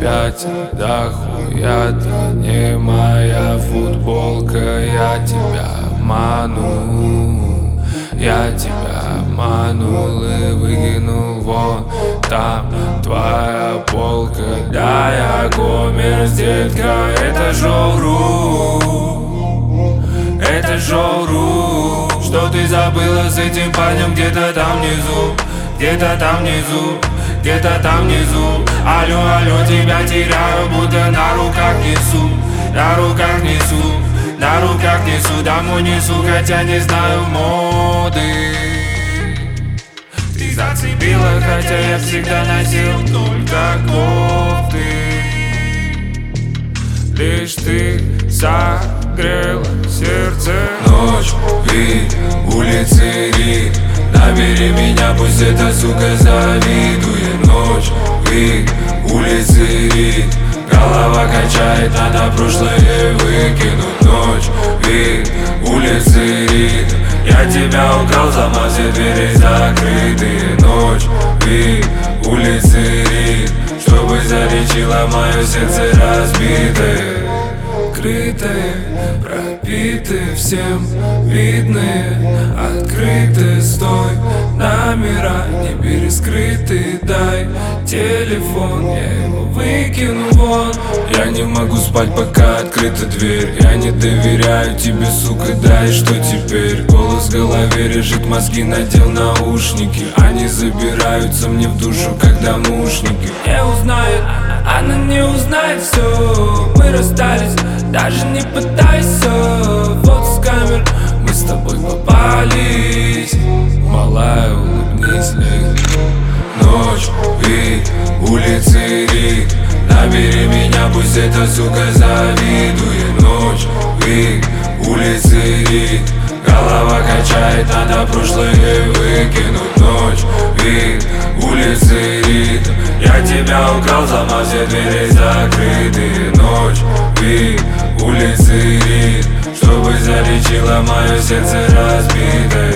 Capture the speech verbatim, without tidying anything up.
опять дохуя, ты не моя футболка. Я тебя обманул, я тебя обманул и выкинул вон там твоя полка. Да, я коммерс, детка, это шоу-ру, это шоу-ру. Что ты забыла с этим парнем где-то там внизу, где-то там внизу, где-то там внизу. Алло, алло, тебя теряю, будто на руках несу, на руках несу, на руках несу, домой несу, хотя не знаю моды. Ты зацепила, хотя я всегда носил только кофты. Лишь ты согрела сердце. Ночь, вид, улицы, рит. Набери меня, пусть эта сука завидует. Ночь, вид, улицы, рит. Голова качает, надо прошлое выкинуть. Ночь, вид, улицы, рит. Я тебя украл, сама все двери закрытые. Ночь, вид, улицы, рит. Чтобы залечила мое сердце разбитое. Крытые, пропитые, всем видные, открытые, стой, номера не перескрытые, дай телефон, я его выкину вон. Я не могу спать, пока открыта дверь. Я не доверяю тебе, сука, да и что теперь? Голос в голове режет, мозги надел наушники. Они забираются мне в душу, как домушники. Не узнает, она не узнает все. Мы расстались, даже не пытайся. Вот с камер мы с тобой попались. Малая, улыбнись, ночь, вид, улицы, рит. Набери меня, пусть эта сука завидует. Ночь, вид, улицы, рит. Голова качает, надо прошлое выкинуть. Ночь, вид, улицы, рит. Я тебя украл, сама все двери закрытые. Ночь, вид, улицы, рит. Чтобы залечила мое сердце разбитое.